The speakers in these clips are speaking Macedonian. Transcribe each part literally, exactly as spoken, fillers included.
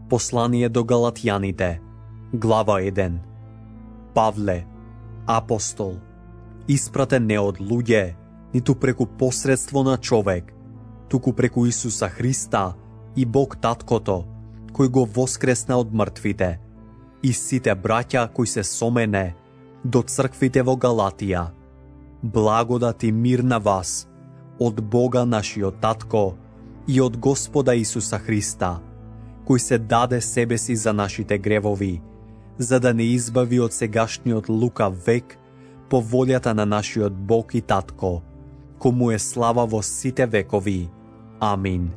Послание до Галатјаните, глава еден. Павле, апостол, испратен не од луѓе, ниту преку посредство на човек, туку преку Исуса Христа и Бог Таткото, кој го воскресна од мртвите, и сите браќа кои се со мене, до црквите во Галатија. Благодат и мир на вас, од Бога нашиот Татко и од Господа Исуса Христа, кој се даде себе си за нашите гревови, за да не избави од сегашниот лукав век по волјата на нашиот Бог и Татко, кому е слава во сите векови. Амин.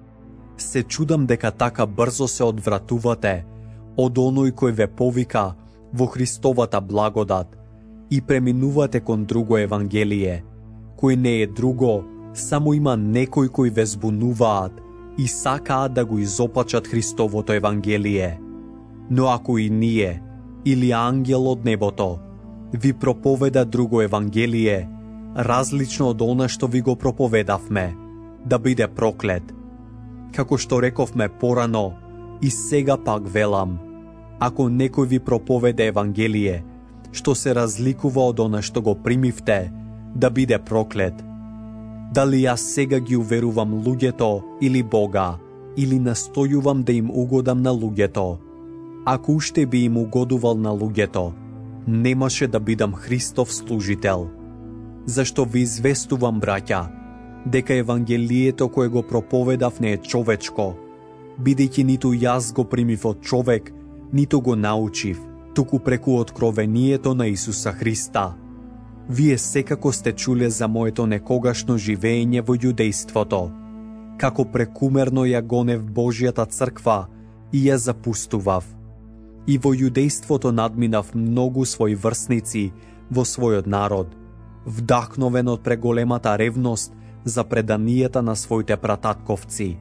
Се чудам дека така брзо се одвратувате од оној кој ве повика во Христовата благодат и преминувате кон друго евангелие, кој не е друго, само има некои кои ве збунуваат и сакаат да го изопачат Христовото евангелие. Но ако и ние, или ангел од небото, ви проповеда друго евангелие, различно од она што ви го проповедавме, да биде проклет. Како што рековме порано, и сега пак велам, ако некој ви проповеда евангелие, што се разликува од она што го примивте, да биде проклет. Дали јас сега ги уверувам луѓето или Бога, или настојувам да им угодам на луѓето? Ако уште би им угодувал на луѓето, немаше да бидам Христов служител. Зашто ви известувам, браќа, дека евангелието кое го проповедав не е човечко, бидејќи ниту јас го примив од човек, ниту го научив, туку преку откровението на Исуса Христа. Вие секако сте чуле за моето некогашно живење во јудејството, како прекумерно ја гонев Божјата црква и ја запустував. И во јудејството надминав многу своји врсници во својот народ, вдахновен од преголемата ревност за преданијата на своите прататковци.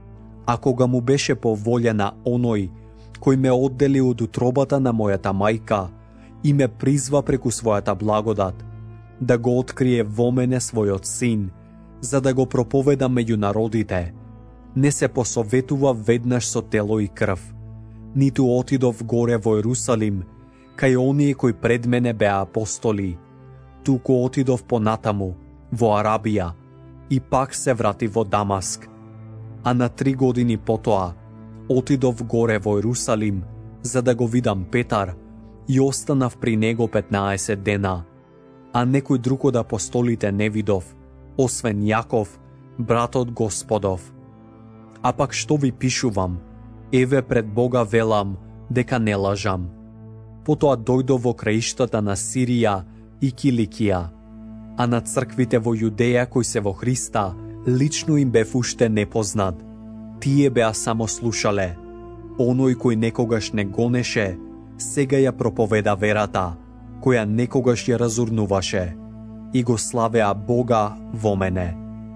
А кога му беше по волја на оној кој ме оддели од утробата на мојата мајка и ме призва преку својата благодат, да го открие во мене својот син, за да го проповеда меѓу народите, не се посоветува веднаш со тело и крв, ниту отидов горе во Ерусалим, кај оние кои пред мене беа апостоли, туку отидов понатаму, во Арабија, и пак се врати во Дамаск. А на три години потоа, отидов горе во Ерусалим, за да го видам Петар, и останав при него петнаесет дена, а некој друг од апостолите не видов, освен Јаков, братот Господов. А пак што ви пишувам, еве пред Бога велам дека не лажам. Потоа дојдов во краиштата на Сирија и Киликија, а на црквите во Јудеја кои се во Христа, лично им бев уште непознат. Тие беа само слушале. Оној кој некогаш не гонеше, сега ја проповеда верата, која некогаш ја разурнуваше, и го славеа Бога во мене.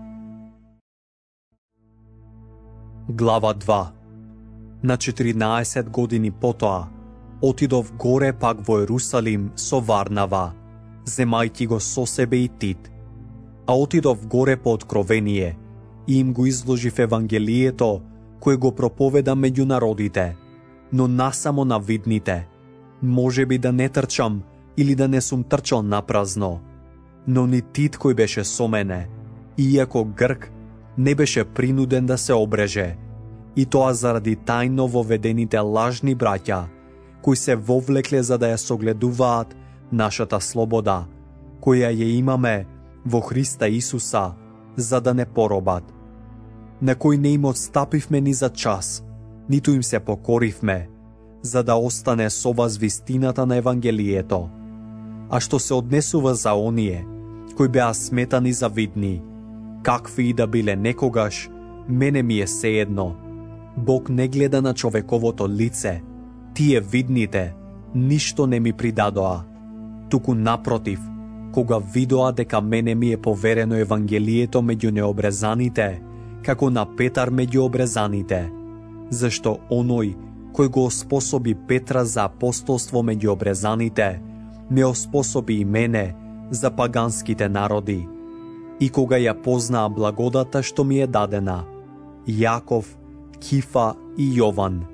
Глава два. На четиринаесет години потоа, отидов горе пак во Ерусалим со Варнава, земајќи го со себе и Тит. А отидов горе по откровение, и им го изложив евангелието, кое го проповеда меѓу народите, но насамо на видните. Може би да не трчам, или да не сум трчал напразно, но ни Тит кој беше со мене, иако Грк, не беше принуден да се обреже, и тоа заради тајно воведените лажни браќа, кои се вовлекле за да ја согледуваат нашата слобода, која ја имаме во Христа Исуса, за да не поробат, на кој не им отстапивме ни за час, ниту им се покоривме, за да остане со вас вистината на евангелието. А што се однесува за оние, кои беа сметани за видни, какви и да биле некогаш, мене ми е сеедно. Бог не гледа на човековото лице, тие видните, ништо не ми придадоа. Туку напротив, кога видоа дека мене ми е поверено евангелието меѓу необрезаните, како на Петар меѓу обрезаните, зашто оној кој го оспособи Петра за апостолство меѓу обрезаните, ме оспособи и мене за паганските народи. И кога ја познаа благодата што ми е дадена, Јаков, Кифа и Јован,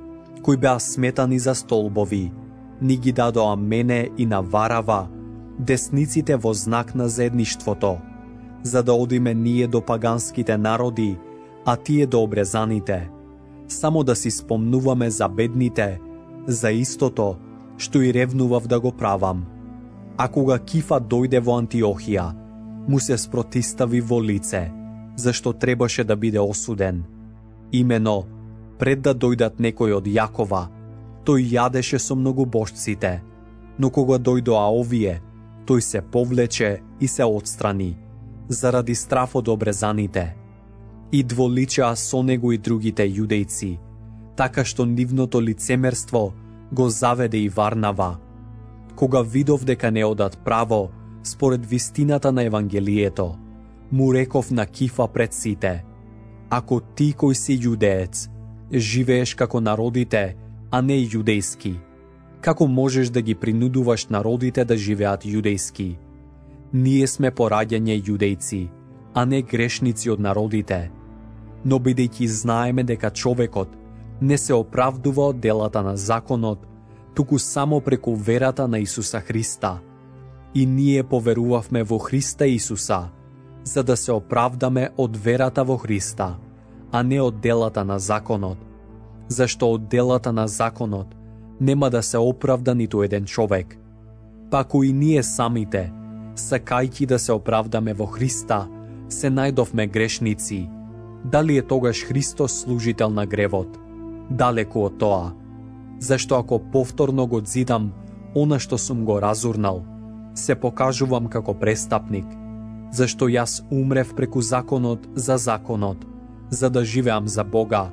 кои беа сметани за столбови, ни ги дадоа мене и на Варава, десниците во знак на заедништвото, за да одиме ние до паганските народи, а тие до обрезаните, само да си спомнуваме за бедните, за истото, што и ревнував да го правам. А кога Кифа дојде во Антиохија, му се спротистави во лице, зашто требаше да биде осуден. Имено, пред да дојдат некои од Јакова, тој јадеше со многобожците, но кога дојдоа овие, тој се повлече и се отстрани, заради страф од обрезаните. И дволичеа со него и другите јудејци, така што нивното лицемерство го заведе и Варнава. Кога видов дека не одат право, според вистината на Евангелието, му реков на Кифа пред сите: ако ти кој си јудеец, живееш како народите, а не јудејски, како можеш да ги принудуваш народите да живеат јудејски? Ние сме пораѓање јудејци, а не грешници од народите. Но бидејќи знаеме дека човекот не се оправдува од делата на законот, туку само преку верата на Исуса Христа. И ние поверувавме во Христа Исуса, за да се оправдаме од верата во Христа, а не од делата на законот, зашто од делата на законот нема да се оправда ниту еден човек. Паку и ние самите, сакајќи да се оправдаме во Христа, се најдовме грешници. Дали е тогаш Христос служител на гревот? Далеку од тоа. Зашто ако повторно го зидам она што сум го разурнал, се покажувам како престапник, зашто јас умрев преку законот за законот, за да живеам за Бога.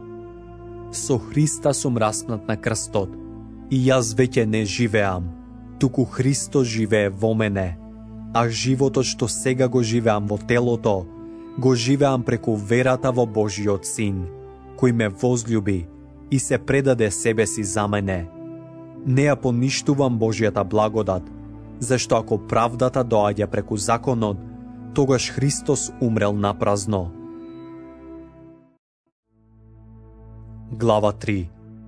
Со Христа сум распнат на крстот, и јас веќе не живеам, туку Христос живее во мене, а животот што сега го живеам во телото, го живеам преку верата во Божиот Син, кој ме возлюби и се предаде себе си за мене. Не ја поништувам Божијата благодат, зашто ако правдата доаѓа преку законот, тогаш Христос умрел напразно. Глава три.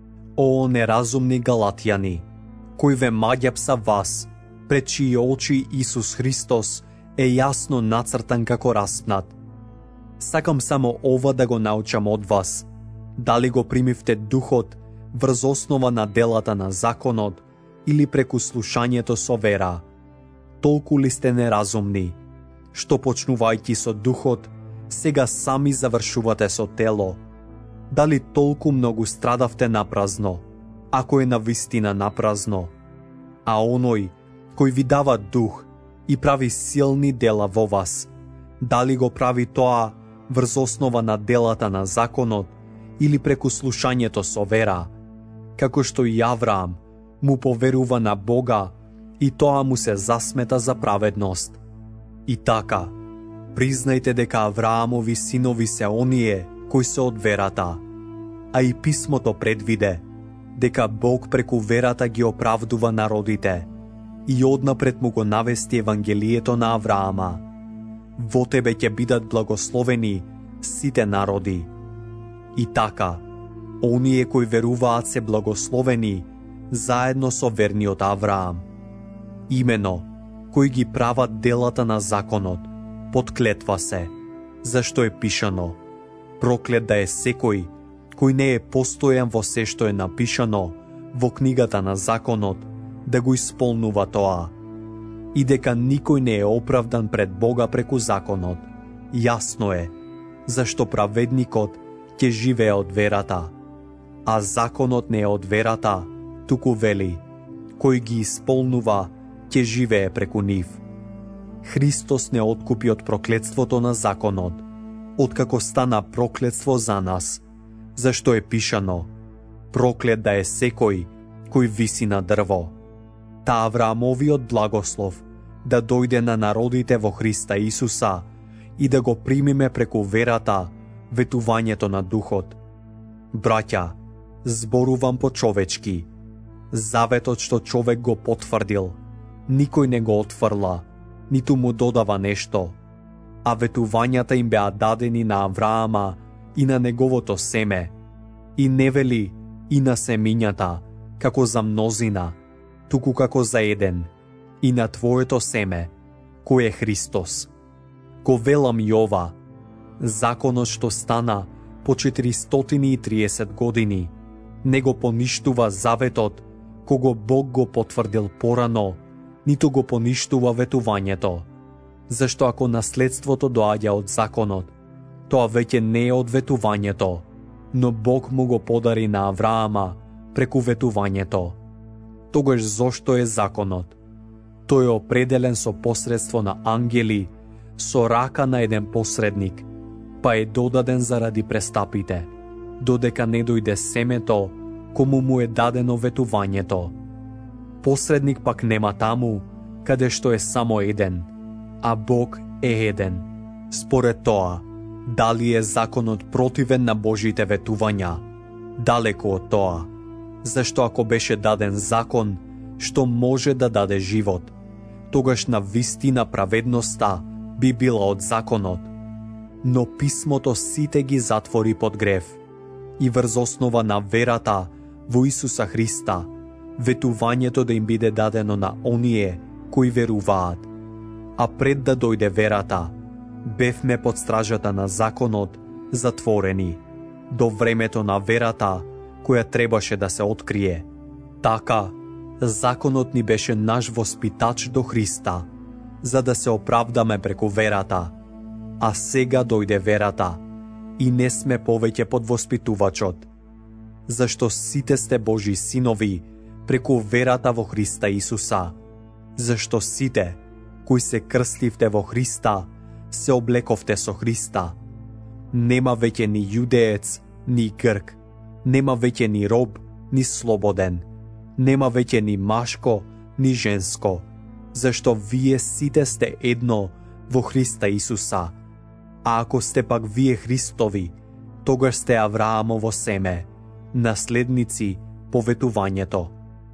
О неразумни галатјани, кои ве маѓа са вас, пред чии очи Исус Христос е јасно нацртан како распнат. Сакам само ова да го научам од вас: дали го примивте духот врз основа на делата на законот или преку слушањето со вера? Толку ли сте неразумни, што почнувајќи со духот, сега сами завршувате со тело? Дали толку многу страдавте напразно, ако е навистина напразно? А оној кој ви дава дух и прави силни дела во вас, дали го прави тоа врз основа на делата на законот или преку слушањето со вера? Како што и Авраам му поверува на Бога и тоа му се засмета за праведност. И така, признајте дека Авраамови синови се оние кои се од верата, а и писмото предвиде дека Бог преку верата ги оправдува народите и однапред му го навести Евангелието на Авраама: во тебе ќе бидат благословени сите народи. И така, оние кои веруваат се благословени заедно со верниот Авраам. Имено, кои ги прават делата на законот, подклетва се, зашто е пишано: проклет да е секој кој не е постојан во се што е напишано во книгата на законот, да го исполнува тоа. И дека никој не е оправдан пред Бога преку законот, јасно е, зашто праведникот ќе живее од верата. А законот не е од верата, туку вели: кој ги исполнува, ќе живее преку нив. Христос не откупи од проклетството на законот, откако стана проклетство за нас, зашто е пишано: проклет да е секој кој виси на дрво. Та Авраамовиот благослов да дојде на народите во Христа Исуса и да го примиме преку верата ветувањето на Духот. Браќа, зборувам по човечки. Заветот што човек го потврдил, никој не го отфрла, ниту му додава нешто, а ветувањата им беа дадени на Авраама и на неговото семе. И не вели и на семињата, како за мнозина, туку како за еден, и на твоето семе, кој е Христос. Го велам и ова, законот што стана по четиристотини и триесет години, не го поништува заветот, кого Бог го потврдил порано, ниту го поништува ветувањето. Зашто ако наследството доаѓа од законот, тоа веќе не е од ветувањето, но Бог му го подари на Авраама преку ветувањето. Тогаш зошто е законот? Тој е определен со посредство на ангели, со рака на еден посредник, па е додаден заради престапите, додека не дојде семето, кому му е дадено ветувањето. Посредник пак нема таму, каде што е само еден, а Бог е еден. Според тоа, дали е законот противен на Божите ветувања? Далеко од тоа. Зашто ако беше даден закон, што може да даде живот, тогаш на вистина праведноста би била од законот. Но писмото сите ги затвори под грев и врз основа на верата во Исуса Христа, ветувањето да им биде дадено на оние кои веруваат. А пред да дојде верата, бевме под стражата на законот затворени, до времето на верата, која требаше да се открие. Така, законот ни беше наш воспитач до Христа, за да се оправдаме преку верата. А сега дојде верата, и не сме повеќе под воспитувачот. Зашто сите сте Божи синови преку верата во Христа Исуса. Зашто сите, кои се крстивте во Христа, се облековте со Христа. Нема веќе ни јудеец, ни грк, нема веќе ни роб, ни слободен, нема веќе ни машко, ни женско, зашто вие сите сте едно во Христа Исуса. А ако сте пак вие Христови, тогаш сте Авраамово семе, наследници по ветувањето.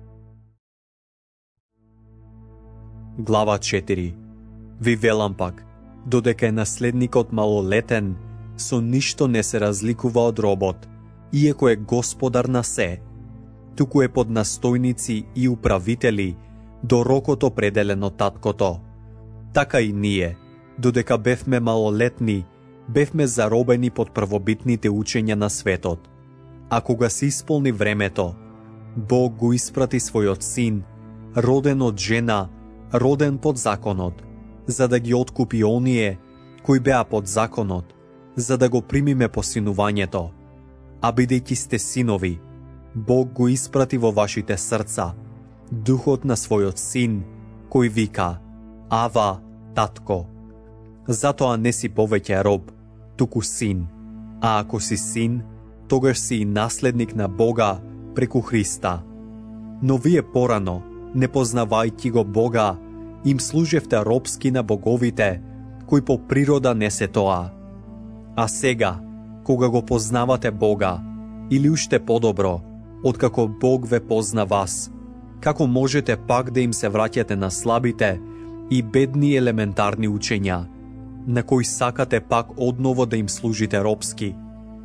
Глава четири. Ви велам пак, додека е наследникот малолетен, со ништо не се разликува од робот, иако е господар на се, туку е под настојници и управители до рокот определен од таткото. Така и ние, додека бевме малолетни, бевме заробени под првобитните учења на светот. А кога се исполни времето, Бог го испрати својот син, роден од жена, роден под законот, за да ги откупи оние кои беа под законот, за да го примиме посинувањето. А бидејќи сте синови, Бог го испрати во вашите срца духот на својот син, кој вика: Ава, татко. Затоа не си повеќе роб, туку син. А ако си син, тогаш си и наследник на Бога преку Христа. Но вие порано, не познавајќи го Бога, им служевте робски на боговите, кои по природа не се тоа. А сега, кога го познавате Бога, или уште подобро, откако Бог ве позна вас, како можете пак да им се враќате на слабите и бедни елементарни учења, на кои сакате пак одново да им служите робски?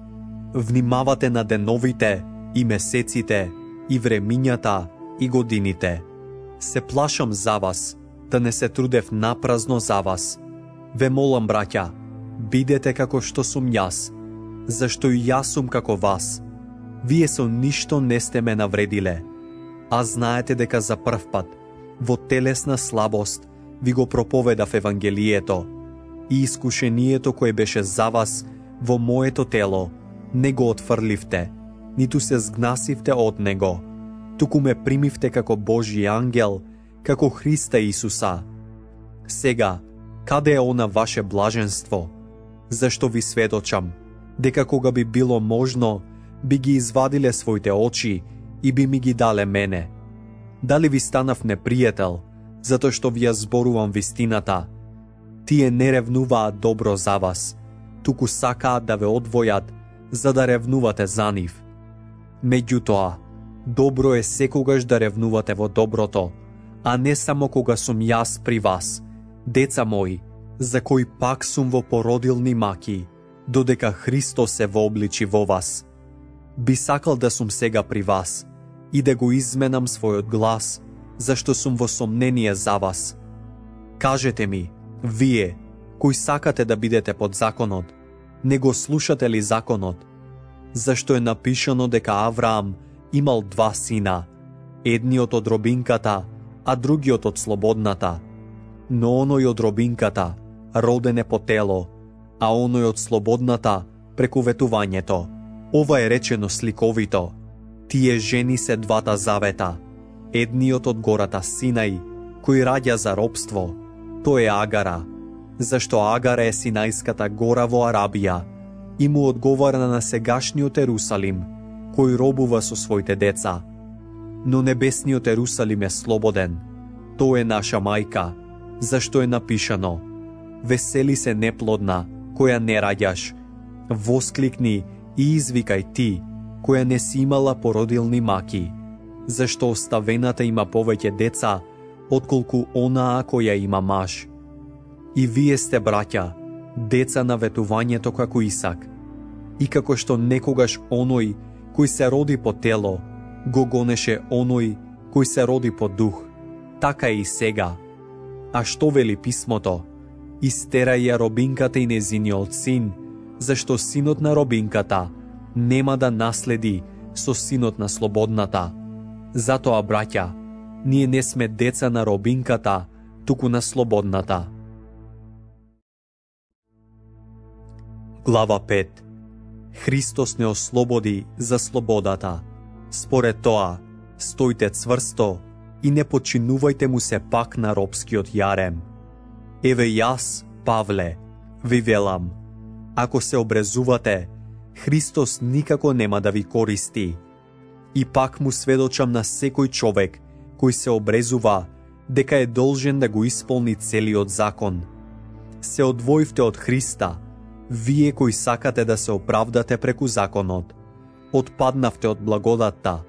Внимавате на деновите и месеците и времињата и годините. Се плашам за вас, да не се трудев напразно за вас. Ве молам, браќа, бидете како што сум јас, зашто и јас сум како вас. Вие со ништо не сте ме навредиле, а знаете дека за прв пат, во телесна слабост, ви го проповедав Евангелието, и искушението кое беше за вас во моето тело, не го отфрливте, ниту се згнасивте од него, туку ме примивте како Божи ангел, како Христа Исуса. Сега, каде е она ваше блаженство? Зашто ви сведочам, дека кога би било можно, би ги извадиле своите очи и би ми ги дале мене. Дали ви станав непријател, затоа што ви ја зборувам вистината? Тие не ревнуваат добро за вас, туку сакаат да ве одвојат, за да ревнувате за нив. Меѓутоа, добро е секогаш да ревнувате во доброто, а не само кога сум јас при вас, деца мои, за кои пак сум во породилни маки, додека Христос се вообличи во вас. Би сакал да сум сега при вас и да го изменам својот глас, зашто сум во сомнение за вас. Кажете ми, вие, кои сакате да бидете под законот, не го слушате ли законот? Зашто е напишано дека Авраам имал два сина, едниот од робинката, а другиот од слободната. Но оној од робинката роден е по тело, а оној од слободната преку ветувањето. Ова е речено сликовито. Тие жени се двата завета. Едниот од гората Синај, кој раѓа за робство, тој е Агара, зашто Агара е Синајската гора во Арабија и му одговара на сегашниот Ерусалим, кој робува со своите деца. Но небесниот Ерусалим е слободен. Тој е наша мајка, зашто е напишано: весели се неплодна, која не раѓаш, воскликни и извикај ти, која не си имала породилни маки, зашто оставената има повеќе деца, отколку онаа која има маж. И вие сте, браќа, деца на ветувањето како Исак. И како што некогаш оној кој се роди по тело, го гонеше оној кој се роди по дух, така и сега. А што вели писмото? Истерај ја робинката и незиниот син, зашто синот на робинката нема да наследи со синот на слободната. Затоа, браќа, ние не сме деца на робинката, туку на слободната. Глава пет. Христос не ослободи за слободата. Според тоа, стојте цврсто и не починувајте му се пак на робскиот јарем. Еве јас, Павле, ви велам, ако се обрезувате, Христос никако нема да ви користи. И пак му сведочам на секој човек кој се обрезува, дека е должен да го исполни целиот закон. Се одвоивте од Христа, вие кои сакате да се оправдате преку законот. Отпаднавте од благодатта,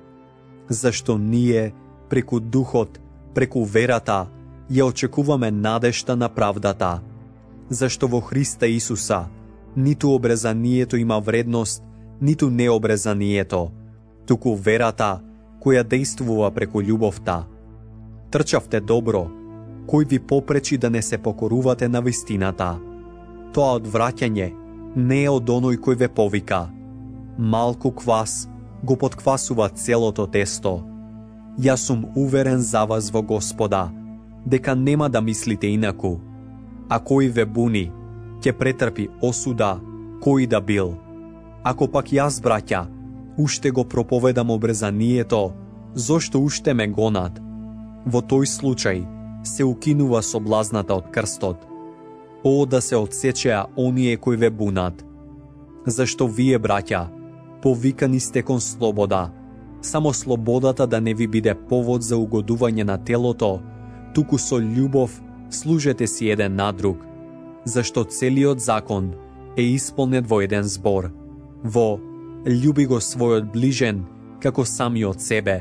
зашто ние, преку духот, преку верата, ја очекуваме надежта на правдата. Зашто во Христа Исуса ниту обрезанието има вредност, ниту необрезанието, туку верата која действува преку љубовта. Трчавте добро, кој ви попречи да не се покорувате на вистината. Тоа одвраќање не е од оној кој ве повика. Малку квас го подквасува целото тесто. Јас сум уверен за вас во Господа, дека нема да мислите инаку. А кој ве буни, ќе претрпи осуда, кој да бил. Ако пак јас, браќа, уште го проповедам обрезанието, зошто уште ме гонат? Во тој случај се укинува соблазната од крстот. О, да се одсечеа оние кои ве бунат. Зашто вие, браќа, повикани сте кон слобода, само слободата да не ви биде повод за угодување на телото, туку со љубов служете си еден на друг, зашто целиот закон е исполнет во еден збор, во љуби го својот ближен како самиот себе.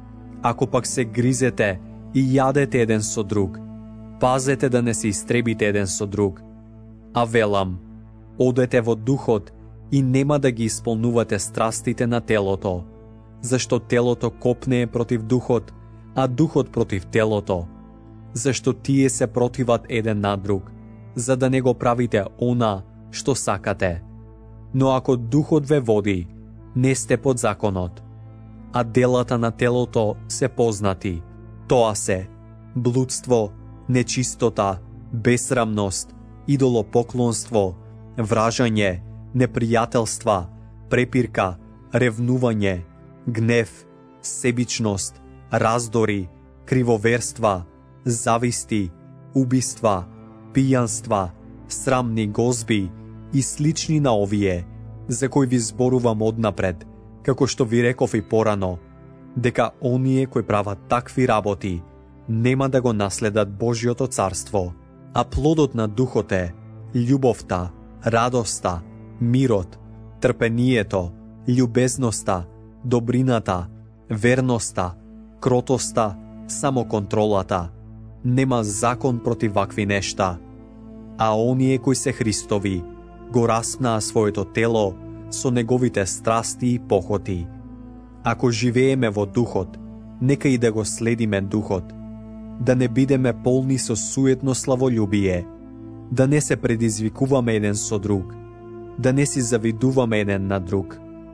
Ако пак се гризете и јадете еден со друг, пазете да не се истребите еден со друг. А велам, одете во духот и нема да ги исполнувате страстите на телото, зашто телото копнее против духот, а духот против телото, зашто тие се противат еден на друг, за да не го правите она што сакате. Но ако духот ве води, не сте под законот. А делата на телото се познати. Тоа се блудство, нечистота, бесрамност, идолопоклонство, вражање, непријателства, препирка, ревнување, гнев, себичност, раздори, кривоверства, зависти, убиства, пијанства, срамни гозби и слични на овие, за кои ви зборувам однапред, како што ви реков и порано, дека оние кои прават такви работи нема да го наследат Божјото царство. А плодот на духот е љубовта, радоста, мирот, трпението, љубезноста, добрината, верноста, кротоста, самоконтролата. Нема закон против вакви нешта. А оние кои се Христови го распнаа своето тело со неговите страсти и похоти. Ако живееме во духот, нека и да го следиме духот, да не бидеме полни со суетно славолюбие, да не се предизвикуваме еден со друг, да не си завидуваме еден на друг.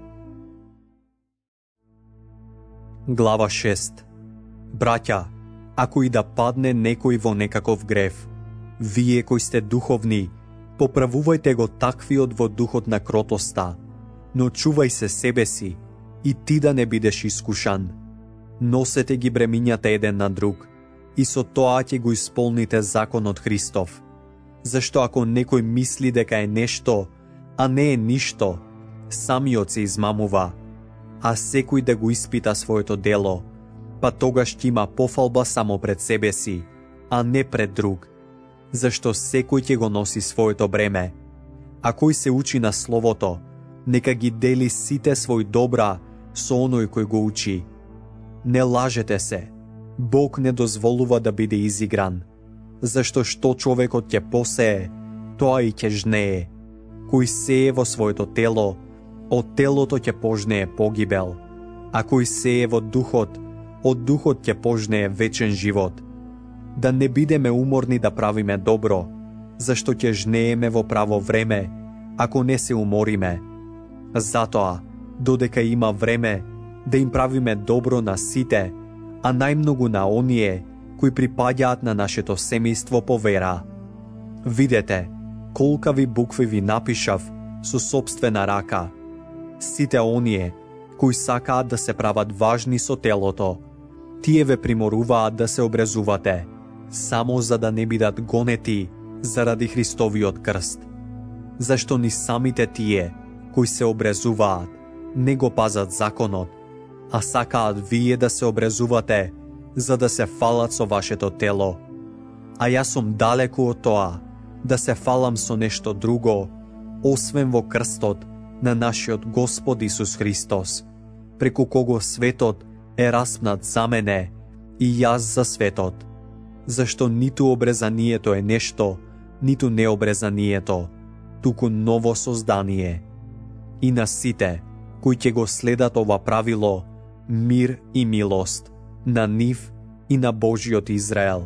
Глава шеста. Браќа, ако и да падне некој во некаков грев, вие кои сте духовни, поправувајте го таквиот во духот на кротоста, но чувај се себе си и ти да не бидеш искушан. Носете ги бремињата еден на друг и со тоа ќе го исполните законот Христов. Зашто ако некој мисли дека е нешто, а не е ништо, самиот се измамува, а секој да го испита своето дело, па тогаш ќе има пофалба само пред себе си, а не пред друг, зашто секој ќе го носи своето бреме. А кој се учи на Словото, нека ги дели сите свој добра со оној кој го учи. Не лажете се, Бог не дозволува да биде изигран, зашто што човекот ќе посее, тоа и ќе жнее. Кој сее во своето тело, од телото ќе пожнее погибел, а кој сее во духот, од духот ќе пожнее вечен живот. Да не бидеме уморни да правиме добро, зашто ќе жнееме во право време, ако не се умориме. Затоа, додека има време, да им правиме добро на сите, а најмногу на оние кои припаѓаат на нашето семејство по вера. Видете, колкави букви ви напишав со собствена рака. Сите оние кои сакаат да се прават важни со телото, тие ве приморуваат да се обрезувате, само за да не бидат гонети заради Христовиот крст. Зашто ни самите тие кои се обрезуваат не го пазат законот, а сакаат вие да се обрезувате за да се фалат со вашето тело. А јас сум далеку од тоа да се фалам со нешто друго, освен во крстот на нашиот Господ Исус Христос, преку кого светот е распнат за мене и јас за светот. Зашто ниту обрезанието е нешто, ниту необрезанието, туку ново создание. И на сите кои ќе го следат ова правило, мир и милост, на нив и на Божиот Израел.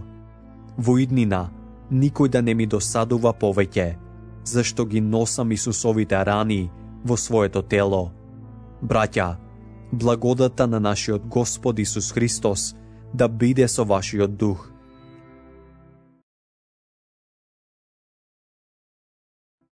Во иднина, никој да не ми досадува повеќе, зашто ги носам Исусовите рани во своето тело. Браќа, благодата на нашиот Господ Исус Христос да биде со вашиот дух.